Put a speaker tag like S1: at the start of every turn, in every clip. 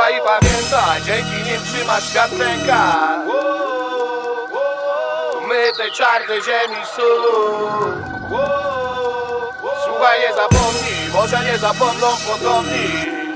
S1: Słuchaj i pamiętaj, dzięki nim trzymasz świat w rękach. My tej czarnej ziemi sól. Słuchaj, nie zapomnij, może nie zapomną potomni.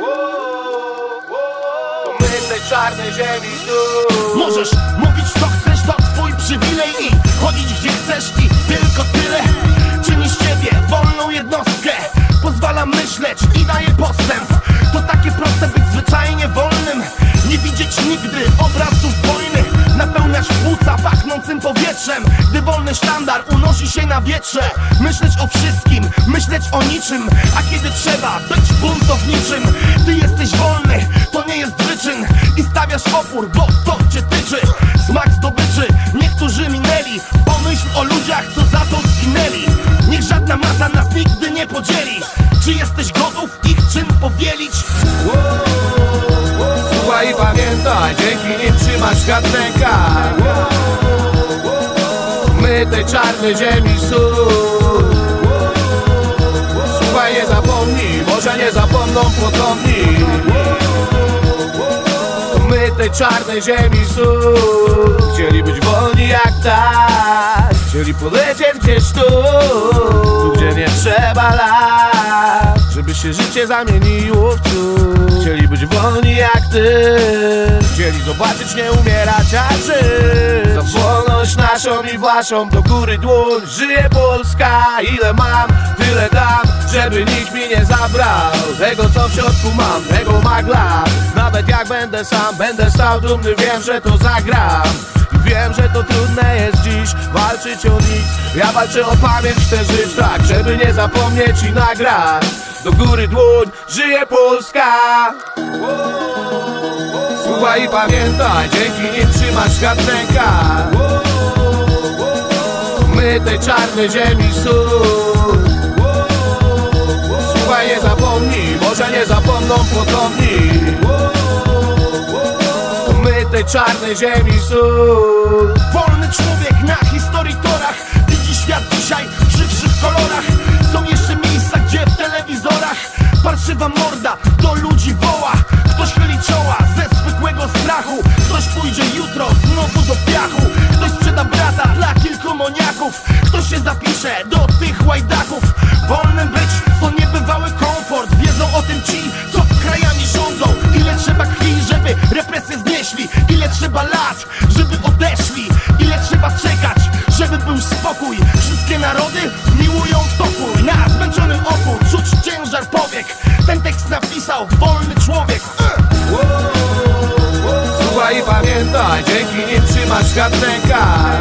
S1: To my tej czarnej ziemi sól.
S2: Możesz mówić co chcesz, to twój przywilej i chodzić gdzie chcesz i tylko tyle. Czyni z ciebie wolną jednostkę, pozwala myśleć i daje postęp. To takie proste być zwyczajnie wolnym, nie widzieć nigdy obrazów wojny. Napełniać płuca pachnącym powietrzem, gdy wolny sztandar unosi się na wietrze. Myśleć o wszystkim, myśleć o niczym, a kiedy trzeba być buntowniczym. Ty jesteś wolny, to nie jest wyczyn i stawiasz opór, bo to cię tyczy. Smak zdobyczy, niektórzy minęli. Pomyśl o ludziach, co za to zginęli. Niech żadna masa nas nigdy nie podzieli. Czy jesteś gotów ich czyn powielić?
S1: Słuchaj i pamiętaj, dzięki nim trzymasz świat w rękach. My tej czarnej ziemi sól. Słuchaj, nie zapomnij, może nie zapomną potomni. My tej czarnej ziemi sól. Chcieli być wolni jak tak, chcieli polecieć gdzieś tu gdzie nie trzeba lat, żeby się życie zamieniło w cud. Chcieli być wolni jak ty, chcieli zobaczyć, nie umierać, a żyć. Za wolność naszą i waszą do góry dłoń. Żyje Polska, ile mam, tyle dam, żeby nikt mi nie zabrał tego, co w środku mam, tego magla. Nawet jak będę sam, będę stał dumny, wiem, że to zagram. Wiem, że to trudne jest dziś walczyć o nic. Ja walczę o pamięć, chcę żyć tak, żeby nie zapomnieć i nagrać. Do góry dłoń, żyje Polska. Słuchaj i pamiętaj, dzięki nim trzymasz świat w rękach. My tej czarnej ziemi sól. Słuchaj, nie zapomnij, może nie zapomną potomni. My tej czarnej ziemi sól.
S2: Wolny człowiek na historii torach widzi świat dzisiaj w żywszych kolorach. Są jeszcze miejsca, gdzie w telewizorach parszywa morda do ludzi woła. Ktoś chyli czoła ze zwykłego strachu. Ktoś pójdzie jutro znowu do piachu. Ktoś sprzeda brata dla kilku moniaków. Ktoś się zapisze do tych łajdaków. Wolnym być to niebywały komfort. Wiedzą o tym ci, co krajami rządzą. Ile trzeba krwi, żeby represje znieśli. Ile trzeba lat, żeby odeszli. Ile trzeba czekać, żeby był spokój. Wszystkie narody miłują pokój. Na zmęczonym oku czuć ciężar powiek. Ten tekst napisał wolny człowiek.
S1: Słuchaj i pamiętaj, dzięki nim trzymasz świat w rękach.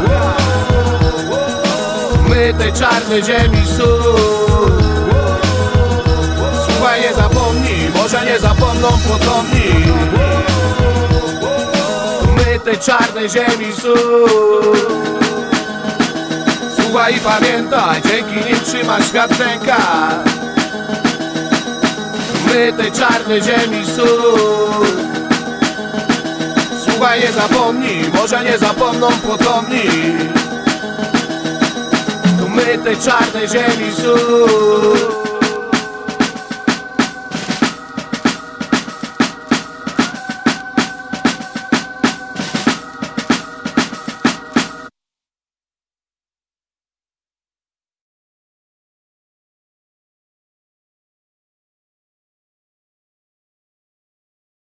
S1: My tej czarnej ziemi sól. Słuchaj, nie zapomnij, może nie zapomną potomni. My tej czarnej ziemi sól. Słuchaj i pamiętaj, dzięki nim trzymasz świat w rękach. My tej czarnej ziemi sól. Słuchaj, nie zapomnij, może nie zapomną potomni. To my tej czarnej ziemi sól.